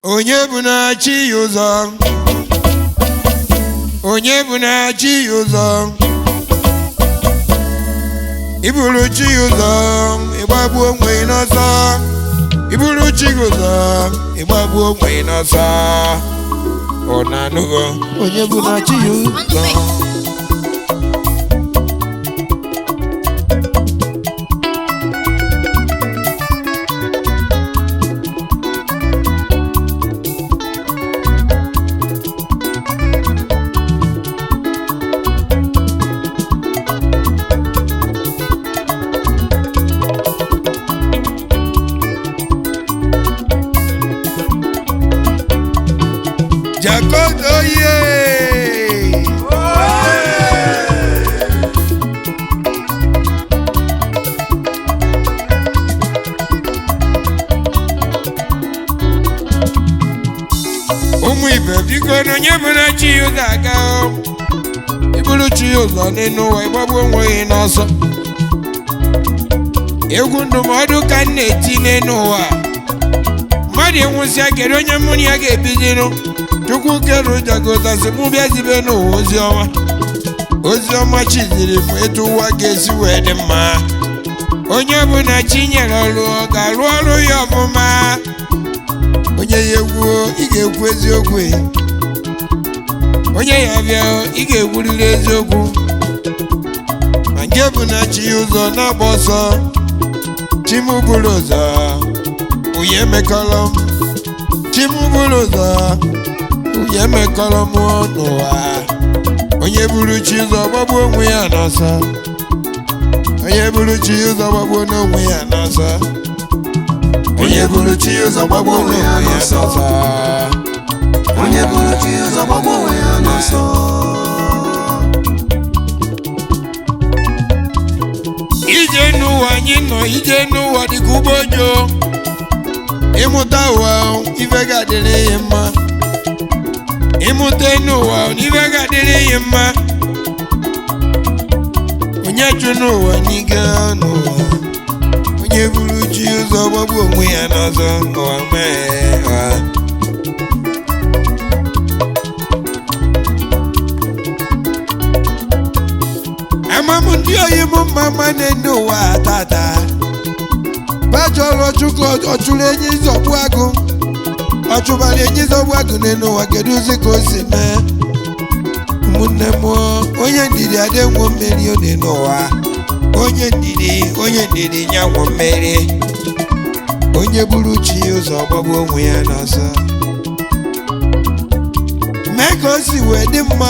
onye bụ na-achị ya ụzọ onye bụ na-achị ya ụzọ iburu chi ya ụzọ ịgbagbu onwe gị n'ọsọ iburu chi gị ụzọ ịgbagbu onwe gị n'ọsọ ọ na-anụgo onye bụ na-achị ya ụzọ Jakoto ye ụmụ ibe biko na onye bụla chi ya ụzọ aga iburu chi ya ụzọ n'elu ụwa ịgbagbu onwe gị n'ọsọ egwu ndụmọdụ ka m na-eti n'elu ụwa mmadụ enwụsịa kere onye mụ na ya ga-ebizinụ Chukwu kere ụjagozasị mụ bịa zibe n'ụwa oziọma chiziri m etu ụwa ga-esi wee dị mma onye bụ na chi nyere ọrụ ga-arụ ọrụ ya ọfụma onye ya egwu ị ga-ekwu eziokwu onye ya bịa ị ga-ekwurịrị eziokwu ma nke bụ na chi ya ụzọ na-agba ọsọ chi m buru ụzọ onye emekọrọ m chi m buru ụzọ onye emekọrọ m n'ụwa onye buru chi ụzọ gbagbu onwe ya n'ọsọ onye buru chi ụzọ gbagbu n'onwe ya n'ọsọ onye buru chi ụzọ gbagbu onwe ya n'ọsọ onye buru chi ụzọ gbagbu onwe ya n'ọsọ ije n'ụwa anyị nọ ije n'ụwa dịka ụgbọ ojoo ịmụta ụwa ife ga-adịrị ya mma ịmụta n'ụwa ife ga-adịrị ya mma onye chụ n'ụwa n'ike n'ụwa onye buru chi ụzọ gbagbu onwe ya n'ọzọ n'ụwa mee amam ndị oyi m mma mma na-ene ụwa tata bajọrọ chukwu ọchụrụ enyi zọgbu agụ ọchụbara enyi zọgbu agụ n'elu ụwa kedu ụzọ ka o si mee ụmụnne m onye ndidi adị nwo mmeri one n'ụwa onye ndidi nya nwo mmeri onye buru chi ụzọ gbagbu onwe ya n'ọsọ mee ka o si wee dị mma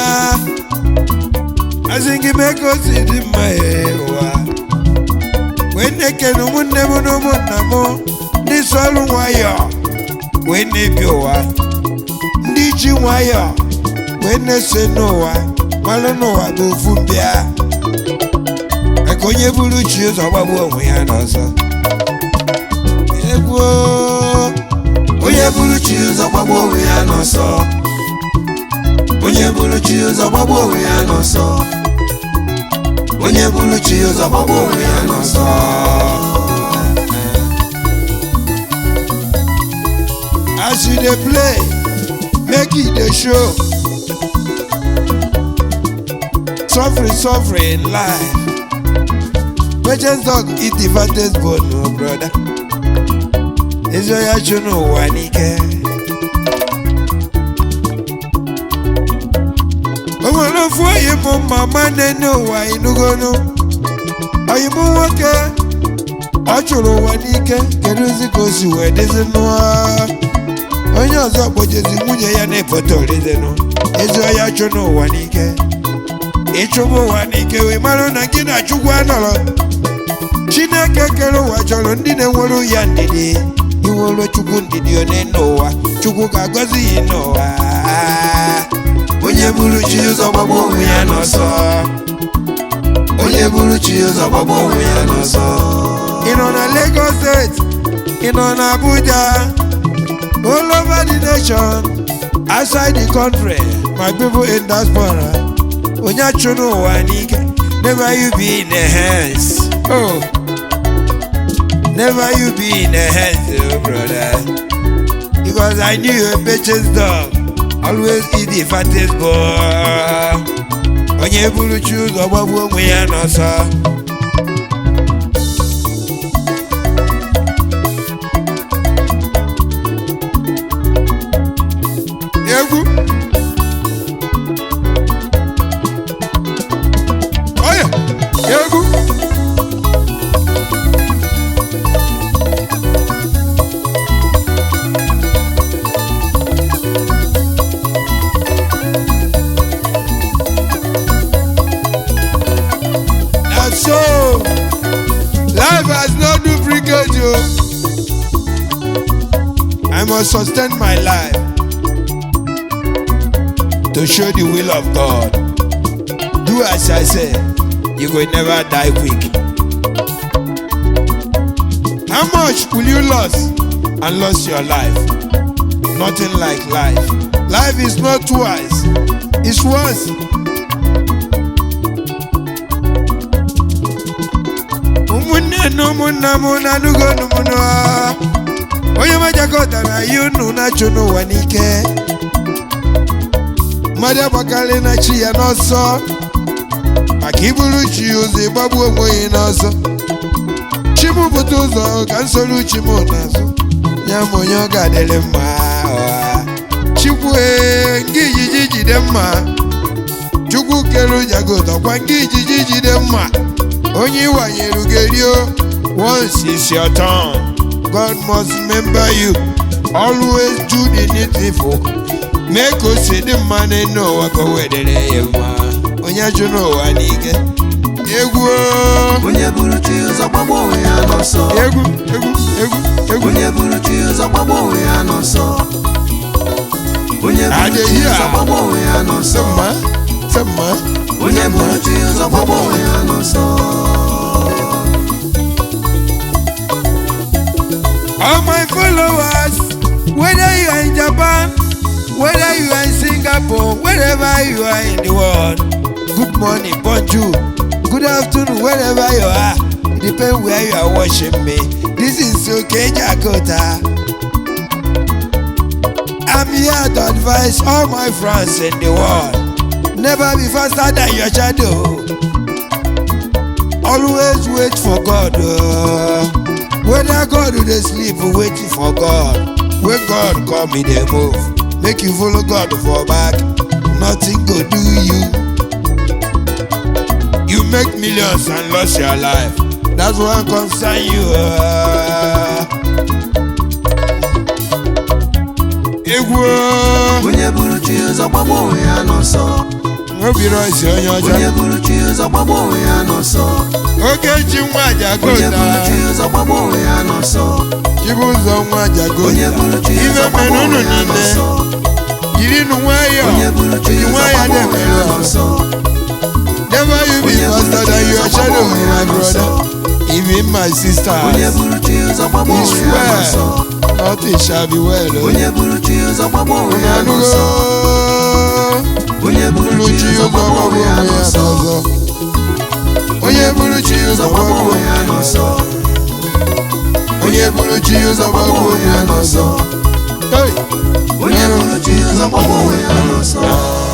asị gị mee ka o si dị mma ụwa wee na-ekene ụmụnne m na ụmụnna m ndị so ọrụ nwayọ wee na-ebi ụwa ndị ji nwayọ wee na-ese n'ụwa malụ n'ụwa bụ ofu mbịa maka onye buru chi ụzọ gbagbu onwe ya n'ọzọ egwu onye buru chi ụzọ gbagbu onwe ya n'ọsọ onye buru chi ụzọ gbagbu onwe ya n'ọsọ onye buru chi ụzọ gbagbu onwe ya n'ọsọ as you dey play make e dey show suffering life patience dog eat the fattest bone no brother ezi onye chụ n'ụwa n'ike o nwere ofu oyi m mama na-ene ụwa inugonu oyi m nwoke ọ chụrụ ụwa n'ike kedu ozi ka o si wee dịzi n'ụwa onye ọzọ kpojezi nwunye ya na-efoto orizenụ ezi onye chụ n'ụwa n'ike ịchụba ụwa n'ike wee mara na gị na Chukwu anọrọ Chineke kere ụwa chọrọ ndị na-enwere ya ndidi inwere Chukwu ndidi one n'ụwa Chukwu ga-agọzi ya n'ụwa onye buru chi ụzọ gbagbu onwe ya n'ọsọ onye buru chi ụzọ gbagbu onwe ya n'ọsọ ị nọ na Lagos State ị nọ na Abuja all over the nation outside the country my people in diaspora onye chụ n'ụwa n'ike never you be in the hands never you be in the hands brother Cause I knew a bitch's dog always eat the fattest boy. Onye buru chi ụzọ gbagbuo onwe ya n'ọsọ. Egwu oya egwu so life has no duplicate yo. I must sustain my life to show the will of God. Do as I say, you will never die quick. How much will you lose and lose your life? Nothing like life. Life is not twice, it's once. Onye majakọtara ya unu na-achụ n'ụwa n'ike mmadụ agbakarị na chi ya n'ọsọ maka iburu chi ụzọ ịgbagbu onwe ya n'ọsọ chi m bute ụzọ ka nsoro chi m n'azụ ya ma onye ọ ga-adịrị mma chikwu nke ijiji jide mma chukwu kere jagoda kwa nke ijiji jide mma onye ịwanyere ugerio. Once it's your turn, God must remember you. Always do the needful. Make us see the man and know what go where they are. Onye ju no anike. Egwu. Onye buru chi ụzọ gbagbo onwe ya n'ọsọ. Egwu. Onye buru chi ụzọ gbagbo onwe ya n'ọsọ. Onye buru chi ụzọ gbagbo onwe ya n'ọsọ. Sama. Onye buru chi ụzọ gbagbo onwe ya n'ọsọ. All my followers, whether you are in Japan, whether you are in Singapore, wherever you are in the world, good morning, bonjour, good afternoon, wherever you are. It depends where you are watching me. This is Okay Jakota. I'm here to advise all my friends in the world. Never be faster than your shadow. Always wait for God. Whether God do they sleep, waiting for God. When God come, me they move. Make you follow God for back. Nothing go do you. You make millions and lost your life. That's what concern you. Egwu. Onye buru chi ụzọ gbagbo onwe ya n'ọsọ. Obi Royce onye ọcha. Onye buru chi ụzọ gbagbo onwe ya n'ọsọ. Okechi nwa Jagoda. Onye buru chi ụzọ gbagbo onwe ya n'ọsọ. Chibụzọ nwa Jagoda. Onye buru chi ụzọ gbagbo onwe ya n'ọsọ. Jiri nu nwayọ. Onye buru chi ụzọ gbagbo onwe ya n'ọsọ. Never you be faster than your shadow, my brother. Even my sister. Onye buru chi ụzọ gbagbo onwe ya n'ọsọ. Nothing shall be well. Onye buru chi ụzọ gbagbo onwe ya n'ọsọ. Onye buru chi ụzọ gbagbo onwe ya n'ọsọ. Onye buru chi ụzọ gbagbo onwe ya n'ọsọ. Onye buru chi ụzọ gbagbo onwe ya n'ọsọ. Onye buru chi ụzọ gbagbo onwe ya n'ọsọ.